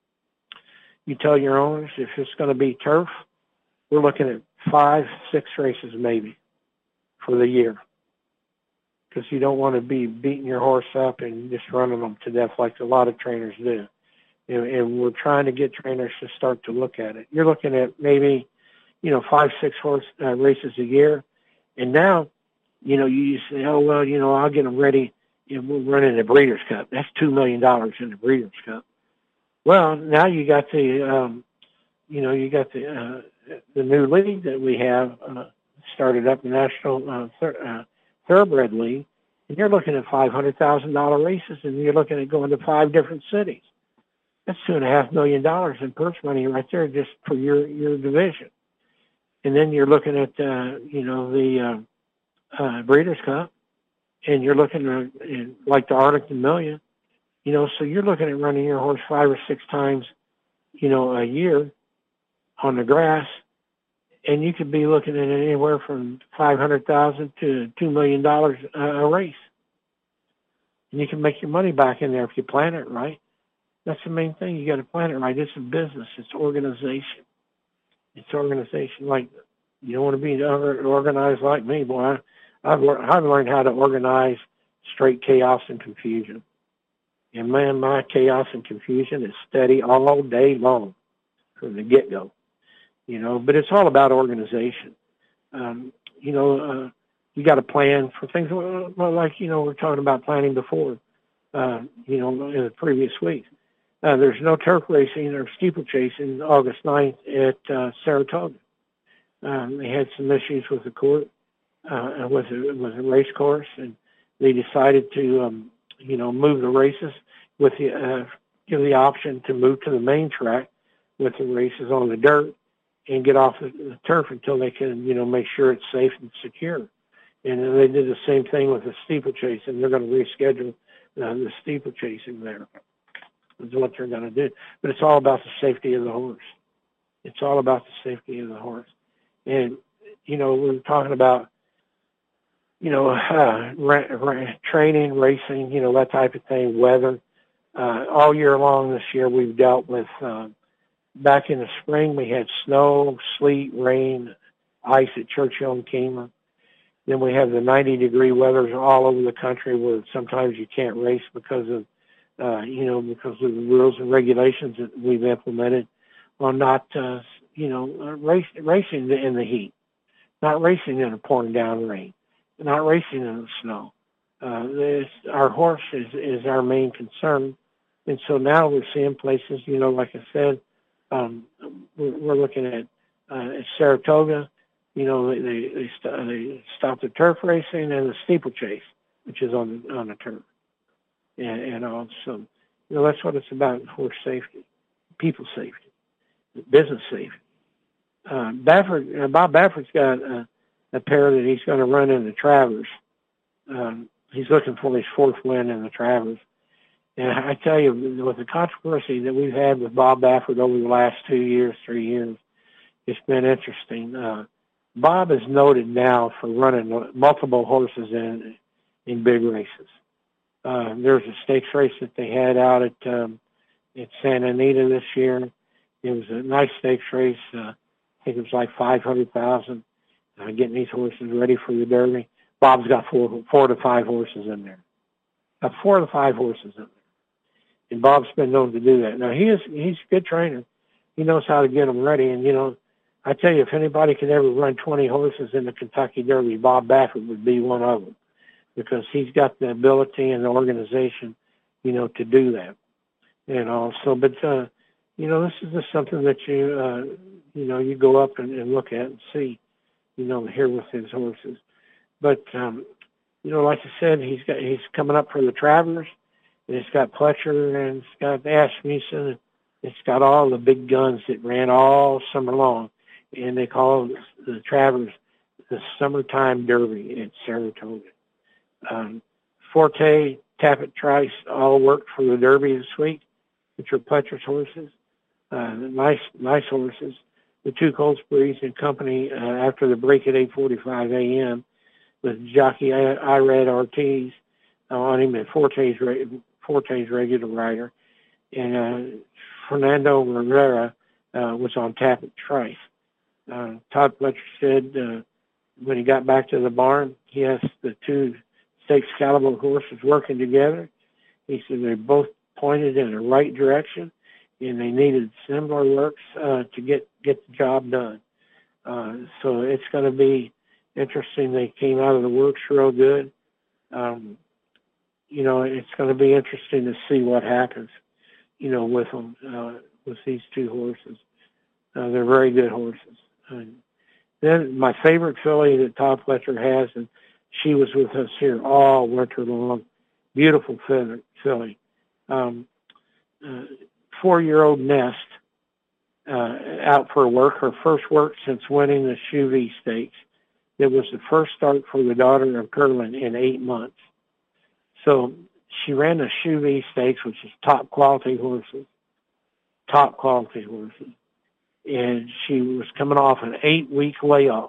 you tell your owners if it's going to be turf, we're looking at five, six races maybe for the year, because you don't want to be beating your horse up and just running them to death like a lot of trainers do. And, and we're trying to get trainers to start to look at it. You're looking at maybe, you know, five, six horse uh, races a year. And now, you know, you say, oh, well, you know, I'll get them ready. You know, we're running the Breeders' Cup. That's two million dollars in the Breeders' Cup. Well, now you got the, um, you know, you got the uh, the new league that we have uh, started up, the National uh, Thir- uh, Thoroughbred League, and you're looking at five hundred thousand dollars races, and you're looking at going to five different cities. That's two and a half million dollars in purse money right there just for your, your division. And then you're looking at, uh, you know, the uh, uh, Breeders' Cup, and you're looking at, uh, like the Arlington Million, you know, so you're looking at running your horse five or six times, you know, a year on the grass, and you could be looking at anywhere from five hundred thousand dollars to two million dollars a race. And you can make your money back in there if you plan it right. That's the main thing. You got to plan it right. It's a business. It's organization. It's organization. Like, you don't want to be organized like me, boy. I've learned, I've learned how to organize straight chaos and confusion. And man, my chaos and confusion is steady all day long from the get-go. You know, but it's all about organization. Um, you know, uh, you got to plan for things well, like, you know, we we're talking about planning before, uh, you know, in the previous week. Uh, there's no turf racing or steeplechasing August ninth at uh, Saratoga. Um, they had some issues with the court, uh, with a, with a race course, and they decided to, um, you know, move the races with the, uh, give the option to move to the main track with the races on the dirt and get off the, the turf until they can, you know, make sure it's safe and secure. And then they did the same thing with the steeplechase, and they're going to reschedule uh, the steeplechasing there. Is what they're going to do. But it's all about the safety of the horse. It's all about the safety of the horse. And, you know, we're talking about, you know, uh, ra- ra- training, racing, you know, that type of thing, weather. Uh, all year long this year we've dealt with, uh, back in the spring we had snow, sleet, rain, ice at Churchill and Keeneland. Then we have the ninety degree weathers all over the country where sometimes you can't race because of Uh, you know, because of the rules and regulations that we've implemented on not, uh, you know, uh, race, racing in the heat, not racing in a pouring down rain, not racing in the snow. Uh, this, our horse is, is our main concern. And so now we're seeing places, you know, like I said, um, we're, we're looking at, uh, at Saratoga, you know, they, they, they, st- they stopped the turf racing and the steeplechase, which is on the, on the turf. And, and also, you know, that's what it's about, horse safety, people safety, business safety. Uh, Baffert, uh, Bob Baffert's got a, a pair that he's going to run in the Travers. Um, he's looking for his fourth win in the Travers. And I tell you, with the controversy that we've had with Bob Baffert over the last two years, three years, it's been interesting. Uh, Bob is noted now for running multiple horses in in big races. Uh, there was a stakes race that they had out at um, at Santa Anita this year. It was a nice stakes race. Uh, I think it was like five hundred thousand. Uh, getting these horses ready for the Derby. Bob's got four, four to five horses in there. Got four to five horses in there, and Bob's been known to do that. Now he is he's a good trainer. He knows how to get them ready. And you know, I tell you, if anybody could ever run twenty horses in the Kentucky Derby, Bob Baffert would be one of them, because he's got the ability and the organization, you know, to do that. And also, but, uh, you know, this is just something that you, uh, you know, you go up and, and look at and see, you know, here with his horses. But, um, you know, like I said, he's got, he's coming up for the Travers, and it's got Pletcher, and it's got Asmussen, It's got all the big guns that ran all summer long, and they call the Travers the Summertime Derby at Saratoga. Um, Forte, Tappet, Trice all worked for the Derby this week, which are Pletcher's horses. Uh, nice, nice horses. The two Colts Breeze and Company uh, after the break at eight forty-five a.m. with jockey Irad Ortiz on him and Forte's, Forte's regular rider. And uh, Fernando Rivera uh, was on Tappet Trice. Uh, Todd Pletcher said uh, when he got back to the barn, he has the two stakes caliber horses working together. He said they both pointed in the right direction, and they needed similar works uh, to get, get the job done. Uh, so it's going to be interesting. They came out of the works real good. Um, you know, it's going to be interesting to see what happens, you know, with them, uh, with these two horses. Uh, they're very good horses. And then my favorite filly that Todd Pletcher has, and she was with us here all winter long, beautiful filly. Um, uh, four-year-old Nest, uh, out for work, her first work since winning the Chevy Stakes. It was the first start for the daughter of Curlin in eight months. So she ran the Chevy Stakes, which is top quality horses, top quality horses. And she was coming off an eight-week layoff.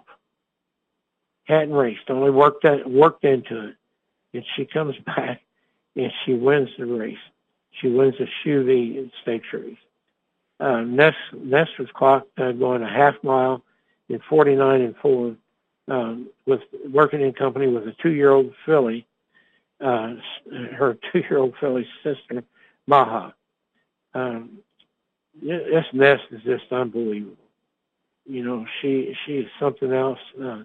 Hadn't raced, only worked that, worked into it. And she comes back and she wins the race. She wins the Chevy Stakes race. Uh, Nest, Nest was clocked uh, going a half mile in forty-nine and four, um, with working in company with a two-year-old filly, uh, her two-year-old filly's sister, Maha. Um, this Nest is just unbelievable. You know, she she is something else. Uh,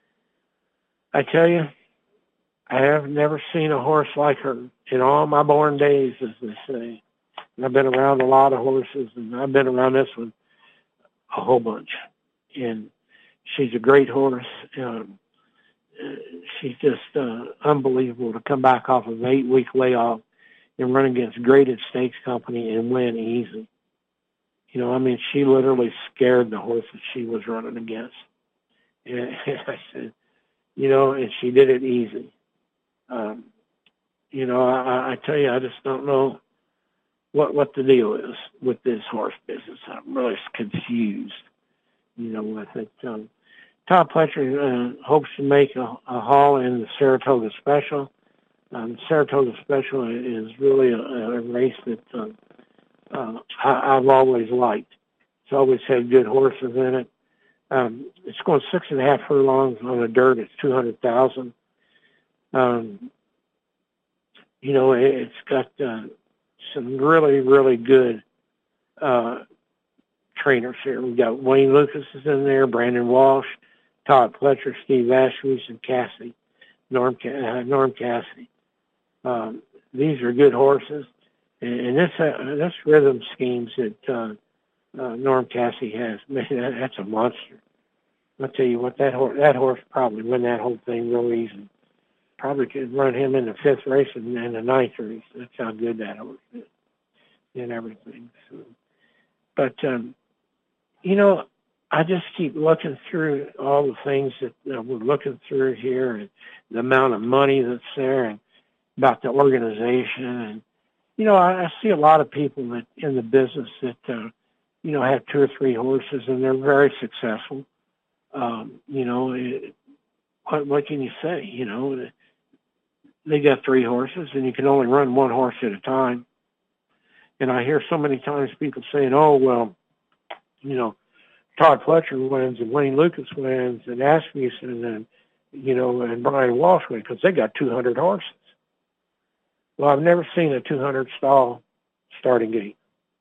I tell you, I have never seen a horse like her in all my born days, as they say. And I've been around a lot of horses, and I've been around this one a whole bunch. And she's a great horse. Um, she's just uh, unbelievable to come back off of an eight-week layoff and run against Graded Stakes Company and win easy. You know, I mean, she literally scared the horses she was running against. And I said, you know, and she did it easy. Um, you know, I, I tell you, I just don't know what what the deal is with this horse business. I'm really confused, you know, with it. Um, Todd Pletcher uh, hopes to make a, a haul in the Saratoga Special. Um, Saratoga Special is really a, a race that uh, uh, I, I've always liked. It's always had good horses in it. Um, it's going six and a half furlongs on the dirt. It's two hundred thousand. Um, you know, it, it's got uh, some really, really good uh, trainers here. We've got Wayne Lucas is in there, Brandon Walsh, Todd Pletcher, Steve Ashby, and Cassie, Norm, uh, Norm Cassie. Um, these are good horses. And, and this uh, this rhythm schemes that uh, uh, Norm Cassie has, man, that, that's a monster. I'll tell you what, that horse, that horse probably win that whole thing real easy. Probably could run him in the fifth race and, and the ninth race. That's how good that horse is and everything. So, but, um, you know, I just keep looking through all the things that uh, we're looking through here and the amount of money that's there and about the organization. And, you know, I, I see a lot of people that in the business that, uh, you know, have two or three horses and they're very successful. Um, you know, it, what, what can you say? You know, they got three horses and you can only run one horse at a time. And I hear so many times people saying, oh, well, you know, Todd Pletcher wins and Wayne Lucas wins and Asmussen and, you know, and Brian Walsh wins because they got two hundred horses. Well, I've never seen a two hundred stall starting gate.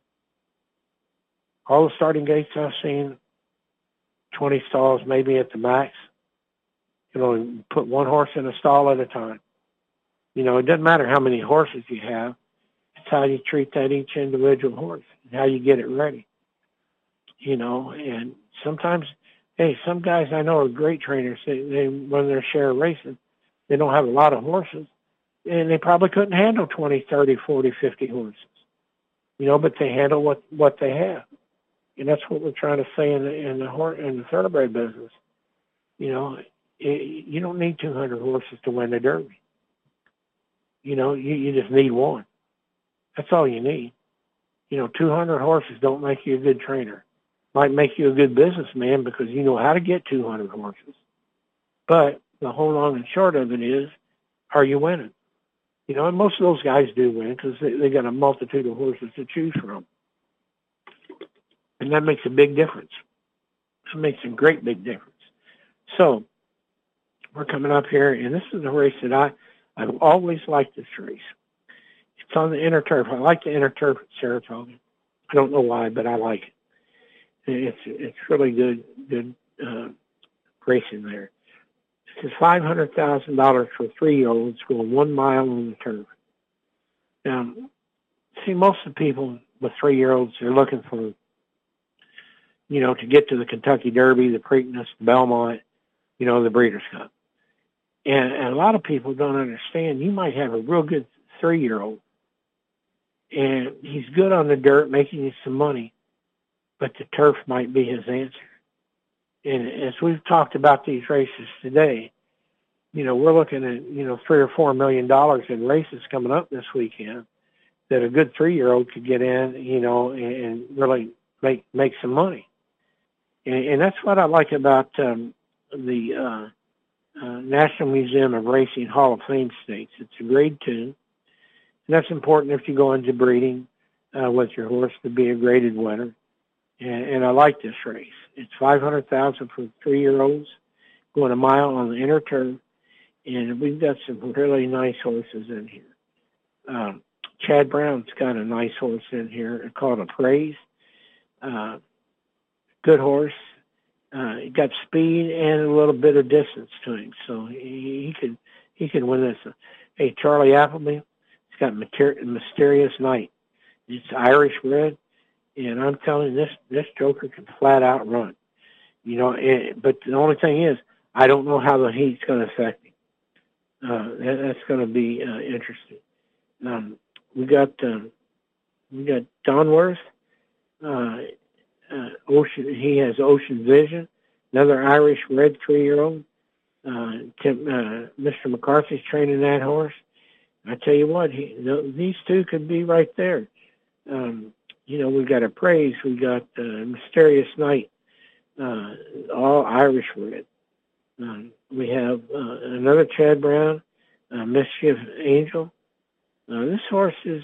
All the starting gates I've seen, twenty stalls maybe at the max. You know, put one horse in a stall at a time. You know, it doesn't matter how many horses you have. It's how you treat that each individual horse and how you get it ready. You know, and sometimes, hey, some guys I know are great trainers. They, they run their share of racing. They don't have a lot of horses, and they probably couldn't handle twenty, thirty, forty, fifty horses. you know, but they handle what, what they have. And that's what we're trying to say in the, in the, hor- in the thoroughbred business. You know, it, you don't need two hundred horses to win the Derby. You know, you, you just need one. That's all you need. You know, two hundred horses don't make you a good trainer. Might make you a good businessman because you know how to get two hundred horses. But the whole long and short of it is, are you winning? You know, and most of those guys do win because they, they got a multitude of horses to choose from. And that makes a big difference. That makes a great big difference. So we're coming up here, and this is a race that I, I've always liked this race. It's on the inner turf. I like the inner turf at Saratoga. I don't know why, but I like it. It's it's really good good uh, racing there. This is five hundred thousand dollars for three-year-olds going one mile on the turf. Now, see, most of the people with three-year-olds are looking for, you know, to get to the Kentucky Derby, the Preakness, the Belmont, you know, the Breeders' Cup. And, and a lot of people don't understand. You might have a real good three-year-old, and he's good on the dirt, making you some money, but the turf might be his answer. And as we've talked about these races today, you know, we're looking at, you know, three or four million dollars in races coming up this weekend that a good three-year-old could get in, you know, and, and really make make some money. And, and that's what I like about um, the uh, uh, National Museum of Racing Hall of Fame stakes. It's a grade two. And that's important if you go into breeding uh, with your horse to be a graded winner. And, and I like this race. It's five hundred thousand dollars for three-year-olds going a mile on the inner turf. And we've got some really nice horses in here. Um, Chad Brown's got a nice horse in here called Appraise. Uh, good horse. Uh, he got speed and a little bit of distance to him, so he, he could he could win this. Hey, Charlie Appleby, he's got Mater- Mysterious Night. It's Irish bred, and I'm telling you, this this joker can flat out run. You know, it, but the only thing is, I don't know how the heat's going to affect him. Uh, that, that's going to be uh, interesting. Um, we got um, we got Donworth. Uh, uh, Ocean. He has Ocean Vision, another Irish red three-year-old. Uh, Tim, uh, Mister McCarthy's training that horse. I tell you what, he, these two could be right there. Um, you know, we got Appraise, we got uh, Mysterious Night, uh, all Irish red. Um, we have uh, another Chad Brown, uh, Mischief Angel. Uh, this horse is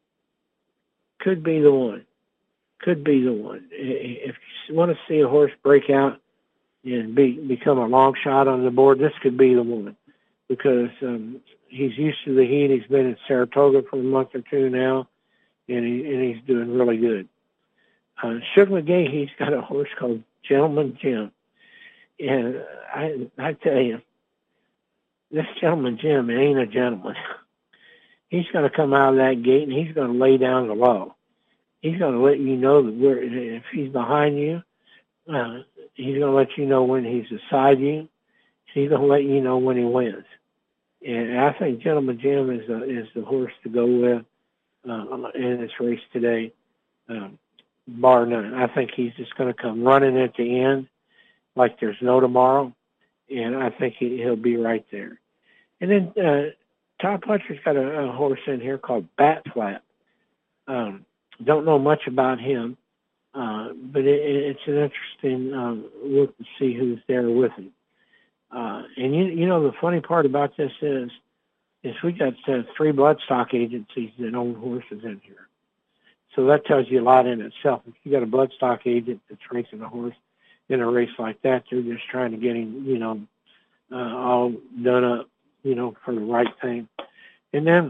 could be the one. Could be the one. If you want to see a horse break out and be become a long shot on the board, this could be the one because um, he's used to the heat. He's been in Saratoga for a month or two now, and he and he's doing really good. Uh, Sugar McGee, he's got a horse called Gentleman Jim, and I I tell you, this Gentleman Jim ain't a gentleman. He's going to come out of that gate and he's going to lay down the law. He's going to let you know that we're, if he's behind you, uh, he's going to let you know when he's beside you. He's going to let you know when he wins. And I think Gentleman Jim is the, is the horse to go with uh, in this race today, um, bar none. I think he's just going to come running at the end like there's no tomorrow, and I think he, he'll be right there. And then uh, Todd Pletcher's got a, a horse in here called Bat Flap. Um, Don't know much about him, uh, but it, it's an interesting um, look to see who's there with him. Uh, and you, you know, the funny part about this is, is we got uh, three bloodstock agencies that own horses in here. So that tells you a lot in itself. If you got a bloodstock agent that's racing a horse in a race like that, they're just trying to get him, you know, uh, all done up, you know, for the right thing. And then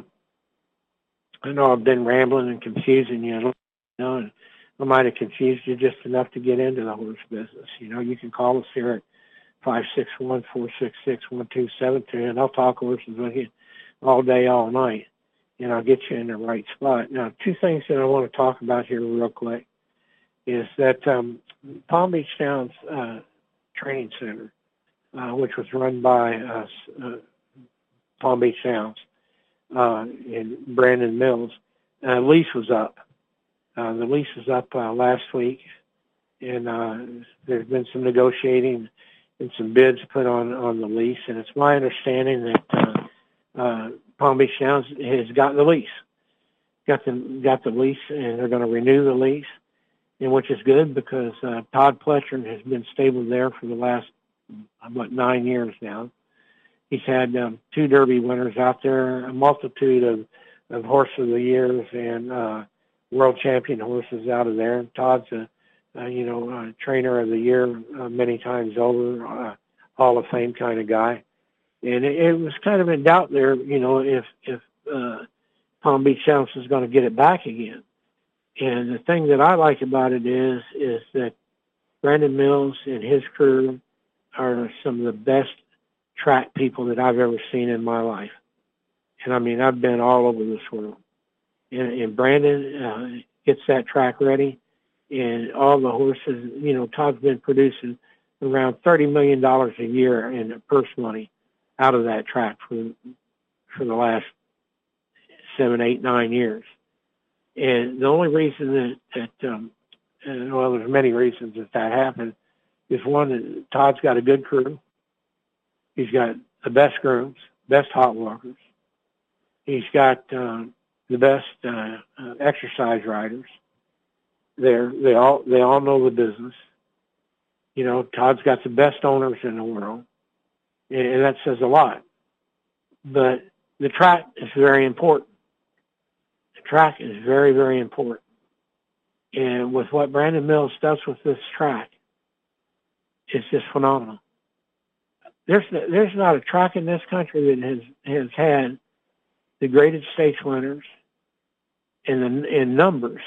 I know I've been rambling and confusing you, you know, and I might have confused you just enough to get into the horse business. You know, you can call us here at five six one, four six six, one two seven two, and I'll talk horses with you all day, all night, and I'll get you in the right spot. Now, two things that I want to talk about here real quick is that um, Palm Beach Downs uh, Training Center, uh, which was run by uh, uh, Palm Beach Downs, Uh, in Brandon Mills, uh, lease was up. Uh, the lease was up uh, last week, and uh, there's been some negotiating and some bids put on, on the lease. And it's my understanding that uh, uh, Palm Beach Downs has got the lease, got the got the lease, and they're going to renew the lease, and which is good because uh, Todd Pletcher has been stable there for the last what nine years now. He's had um, two Derby winners out there, a multitude of, of Horse of the Years and uh, World Champion horses out of there. Todd's a, uh, you know, a Trainer of the Year uh, many times over, uh, Hall of Fame kind of guy. And it, it was kind of in doubt there, you know, if if uh, Palm Beach Downs is going to get it back again. And the thing that I like about it is is that Brandon Mills and his crew are some of the best track people that I've ever seen in my life. And I mean, I've been all over this world. And, and Brandon uh, gets that track ready, and all the horses, you know, Todd's been producing around thirty million dollars a year in purse money out of that track for for the last seven, eight, nine years. And the only reason that, that um, and, well, there's many reasons that that happened, is one, that Todd's got a good crew. He's got the best grooms, best hot walkers. He's got uh, the best uh, uh, exercise riders. They're, they all they all know the business. You know, Todd's got the best owners in the world, and, and that says a lot. But the track is very important. The track is very, very important. And with what Brandon Mills does with this track, it's just phenomenal. There's there's not a track in this country that has, has had the graded stakes winners in the in numbers,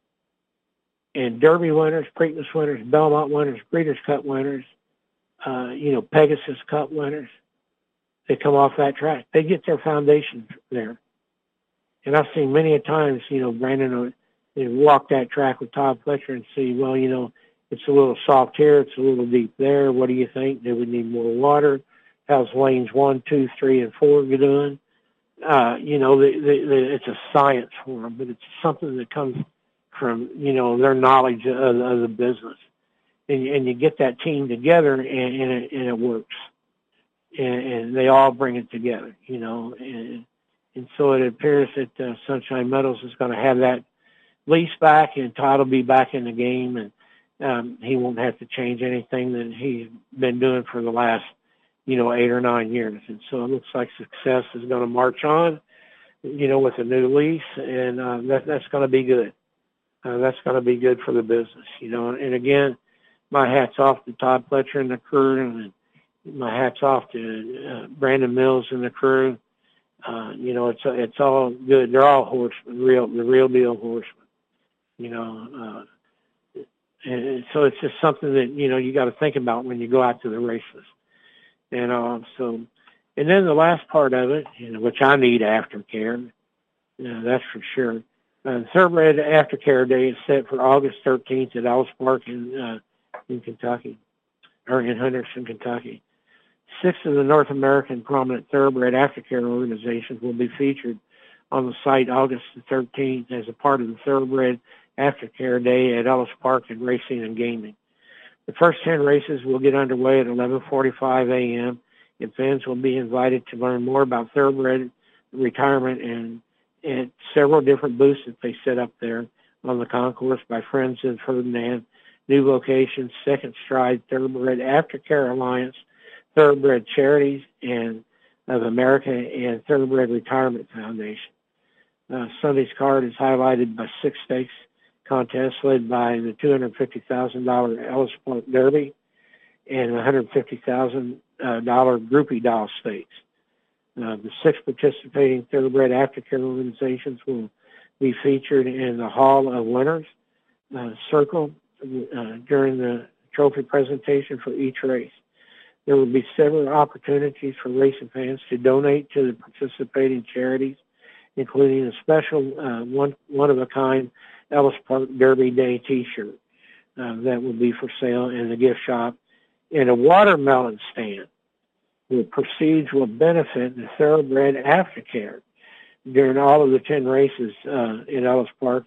and Derby winners, Preakness winners, Belmont winners, Breeders' Cup winners, uh, you know, Pegasus Cup winners. They come off that track. They get their foundation there. And I've seen many a times, you know, Brandon will you know, walk that track with Todd Pletcher and see, well, you know, it's a little soft here. It's a little deep there. What do you think? Do we need more water? How's lanes one, two, three, and four doing? Uh, you know, the, the, the, it's a science for them, but it's something that comes from, you know, their knowledge of, of the business. And, and you get that team together, and, and, it, and it works. And, and they all bring it together, you know. And, and so it appears that uh, Sunshine Metals is going to have that lease back, and Todd will be back in the game, and Um, he won't have to change anything that he's been doing for the last, you know, eight or nine years. And so it looks like success is going to march on, you know, with a new lease, and uh, that, that's going to be good. Uh, that's going to be good for the business, you know. And again, my hat's off to Todd Pletcher and the crew, and my hat's off to uh, Brandon Mills and the crew. Uh, you know, it's it's all good. They're all horsemen, real the real deal horsemen, you know. Uh, And so it's just something that, you know, you got to think about when you go out to the races. And uh, so, and then the last part of it, you know, which I need aftercare, you know, that's for sure. Uh, Thoroughbred Aftercare Day is set for August thirteenth at Ellis Park in, uh, in Kentucky, or in Henderson, Kentucky. Six of the North American prominent Thoroughbred Aftercare organizations will be featured on the site August the thirteenth as a part of the Thoroughbred Aftercare Day at Ellis Park in Racing and Gaming. The first ten races will get underway at eleven forty-five a.m., and fans will be invited to learn more about Thoroughbred retirement and at several different booths that they set up there on the concourse by Friends of Ferdinand, New Locations, Second Stride, Thoroughbred Aftercare Alliance, Thoroughbred Charities and of America, and Thoroughbred Retirement Foundation. Uh, Sunday's card is highlighted by six stakes contests led by the two hundred fifty thousand dollars Ellis Park Derby and one hundred fifty thousand dollars uh, Groupie Doll Stakes. Uh, the six participating Thoroughbred Aftercare organizations will be featured in the Hall of Winners uh, Circle uh, during the trophy presentation for each race. There will be several opportunities for racing fans to donate to the participating charities, including a special uh, one, one-of-a-kind Ellis Park Derby Day T-shirt uh, that will be for sale in the gift shop, and a watermelon stand. The proceeds will benefit the Thoroughbred Aftercare during all of the ten races uh, in Ellis Park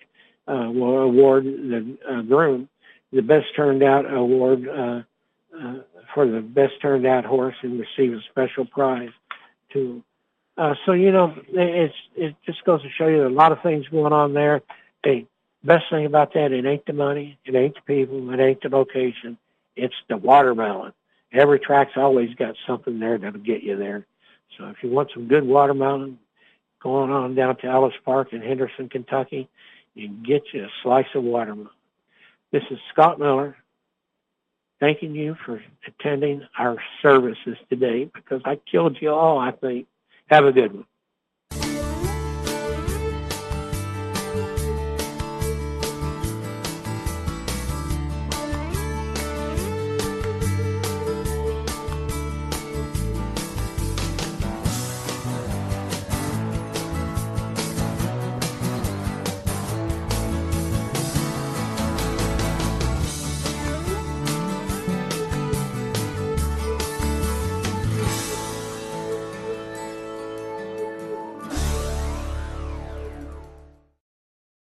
uh, will award the uh, groom the best turned out award uh, uh, for the best turned out horse and receive a special prize too. Uh, so, you know, it's, it just goes to show you a lot of things going on there. The best thing about that, it ain't the money, it ain't the people, it ain't the location, it's the watermelon. Every track's always got something there that'll get you there. So if you want some good watermelon, going on down to Ellis Park in Henderson, Kentucky, you can get you a slice of watermelon. This is Scott Miller, thanking you for attending our services today because I killed you all, I think. Have a good one.